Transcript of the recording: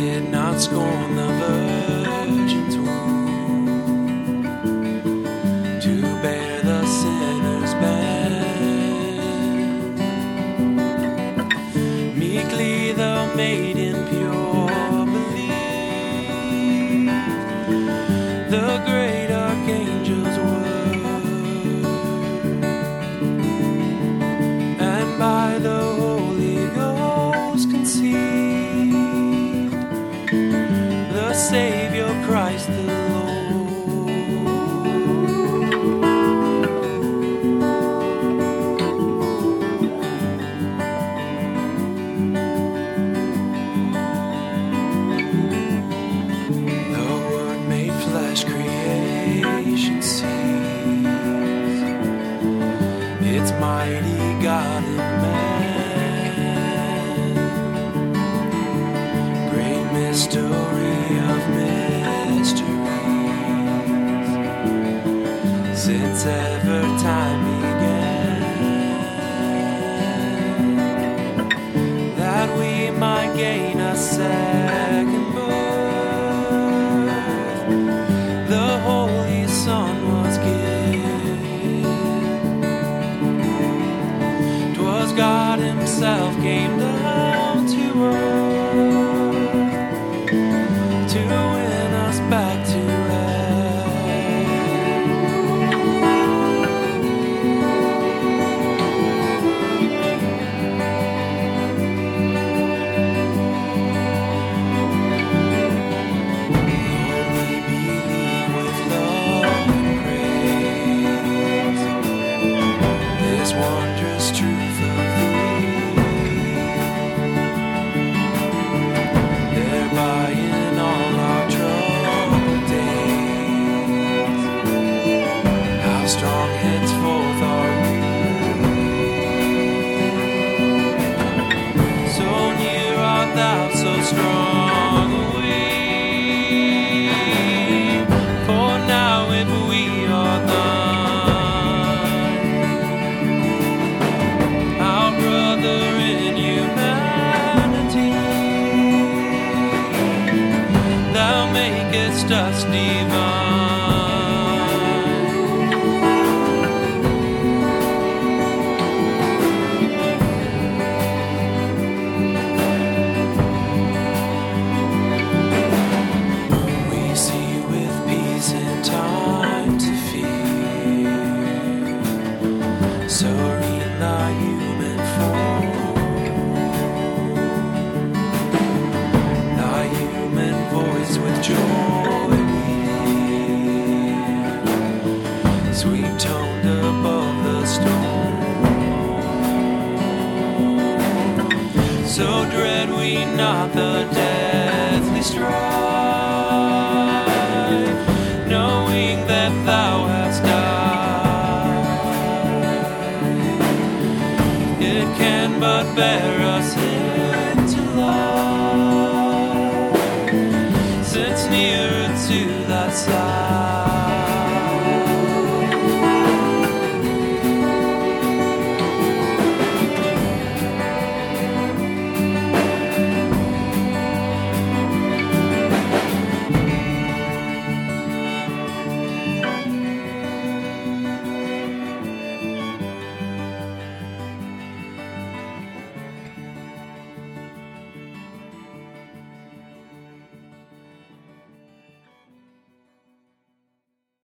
did not scorn the virgin's womb to bear the sinner's band. Meekly the maiden pure believed the great archangel's word, and by the Holy Ghost conceived the Savior Christ the Lord. The Word made flesh, creation sees its mighty God and man. Great mystery of mysteries, since ever time began, that we might gain a second birth, the Holy Son was given. 'Twas God Himself came down to earth to win us back to wondrous truth of Thee, thereby in all our troubled days, how strong henceforth are we, so near art Thou, so strong away, for now if we are Thine, in humanity, Thou makest us divine. We see with peace in time to fear, serene Thy human form, Thy human voice with joy we hear, sweet toned above the storm. So dread we not the deathly strife, knowing that Thou hast died. It can but bear us into life, since nearer to Thy side.